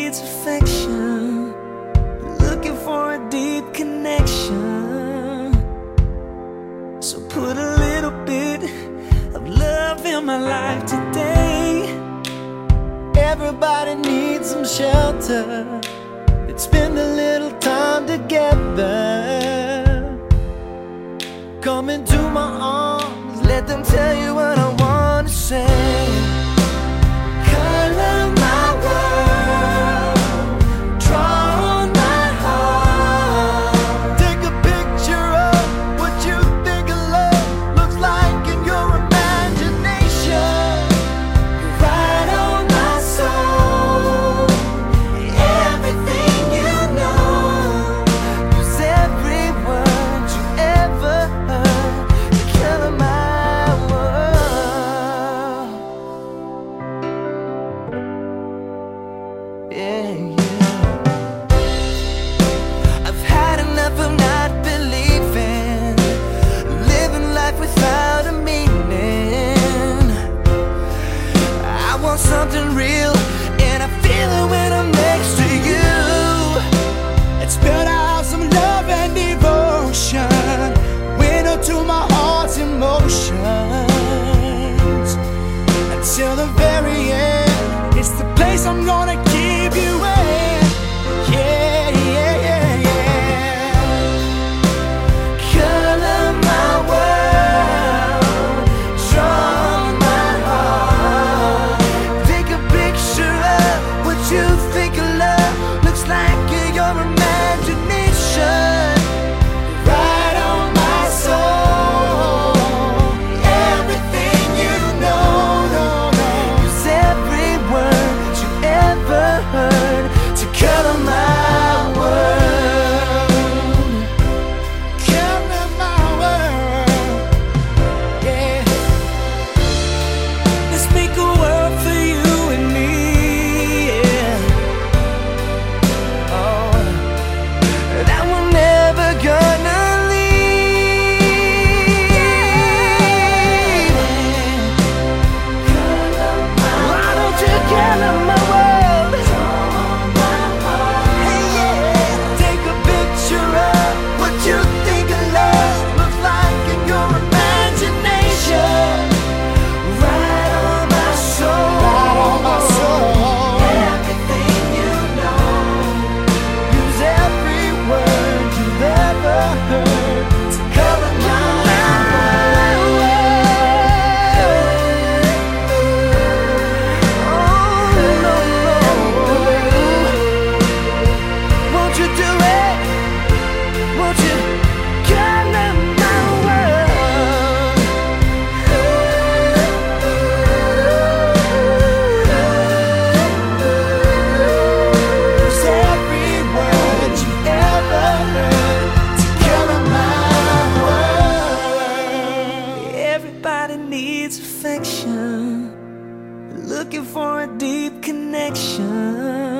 needs affection, looking for a deep connection. So put a little bit of love in my life today. Everybody needs some shelter. Let's spend a little time together. Come into my arms, let them tell you what I want to say. Color my world, draw on my heart. Take a picture of what you think of love looks like in your imagination. Right on my soul, everything you know. Use every word you ever heard to color my world. Yeah, yeah. I've had enough of not believing, living life without a meaning. I want something real, and I feel it when I'm next to you. Let's build out some love and devotion, window to my heart's emotions. Until the very end, it's the place I'm gonna keep you in. Yeah, yeah, yeah, yeah. Color my world, draw my heart. Take a picture of what you think of love looks like in your imagination. Right on my soul, everything you know, no, no. Use every word you ever heard to color my world. Color my world, yeah. Let's make a world for you and me, yeah. Oh, that we're never gonna leave. Why don't you color my world? Hey, yeah. Take a picture of what you think of love looks like in your imagination. Right on my soul, everything you know. Use every word you've ever heard to color my world. Oh, no, no. Won't you do it? Won't you color my world? Use every word you ever heard to color my world. Everybody needs affection, looking for a deep connection.